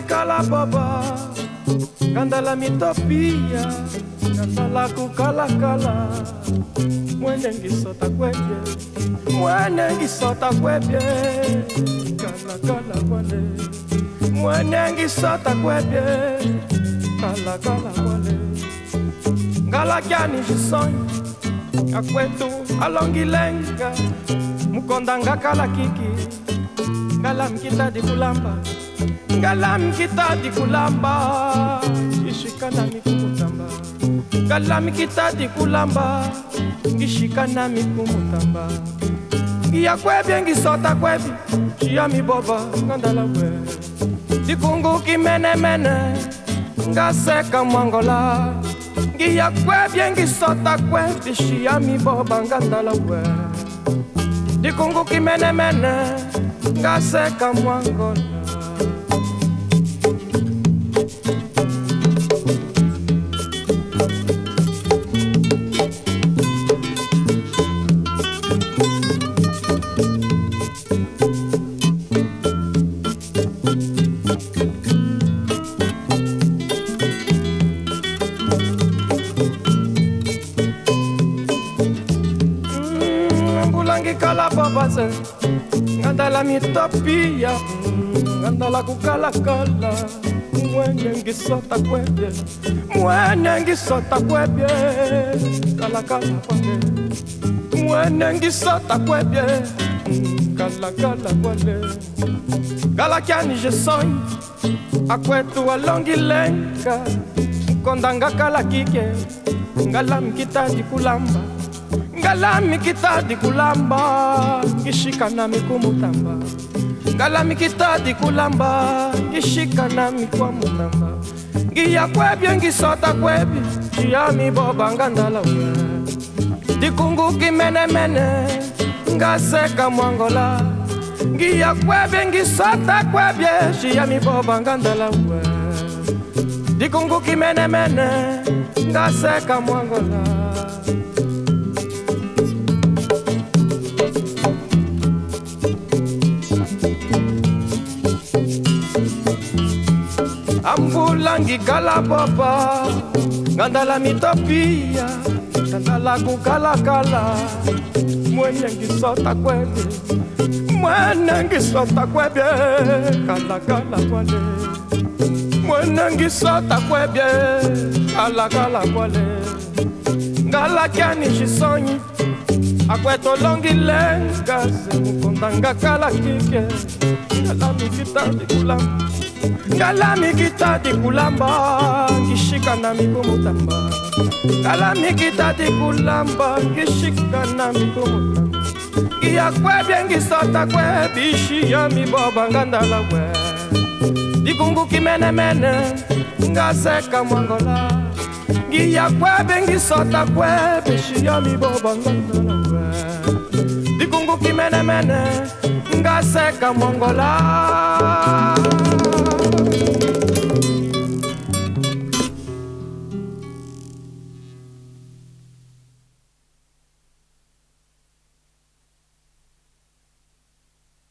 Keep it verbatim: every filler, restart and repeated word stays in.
kala baba, ngandala mitopia, ngandala kukala kala. Mwene ngisota kwebye, mwene ngisota kwebye, kala kala wale. Mwene ngisota kwebye, kala kala wale. Ngala kyani jisonyi, akwetu alongilenga, mukondanga kala kiki. Ngala mkita di kulamba, ngala mkita di kulamba, ishikana mikumutamba. Ngala mkita di kulamba, ishikana mikumutamba. Ngiya kwebye ngisota kwebi, chia mi boba ngandala we. Dikungu kimene mene, ngaseka mwangola. Ngiya kwebye ngisota kwebi, chia mi boba ngandala we. Dikungu kimene mene, ngaseka mwangola. Mbulangi kala babaze, ngandala mitopia, ngandala kukala kala. Mwene ngisota kwebye, mwene ngisota kwebye, kala kala kwale. Mwene ngisota kwebye, kala kala kwale. Kala kyani jesonyi, akwetu alongilenga, kondanga kala kike, ngala mkita di kulamba. Ngala mikita di kulamba, ngishikana mikumutamba. Ngala mikita di kulamba, ngishikana mikumutamba. Ngiya kwebye ngisota kwebi, chia mi boba ngandala we. Dikungu kimene mene, ngaseka mwangola. Ngiya kwebye ngisota kwebye, chia mi boba ngandala we. Dikungu kimene mene, ngaseka mwangola. Ambulangi kala baba, ngandala mitopia, ngandala kukala kala. Mwene ngisota kwebye, mwene ngisota kwebye, kala kala kwale. Mwene ngisota kwebye, kala kala kwale. Ngala kyani jisonyi, akweto longilenga, mukondanga kala kike. Ngala mikita di kulamba, ngala mikita di kulamba, ngishikana mikumutamba. Ngala mikita di kulamba, ngishikana mikumutamba. Ngiya kwebye ngisota kwebi, chia mi boba ngandala we. Dikungu kimene mene, ngaseka mwangola. Ngiya kwebye ngisota kwebi, chia mi boba ngandala we. Dikungu kimene mene, ngaseka mwangola.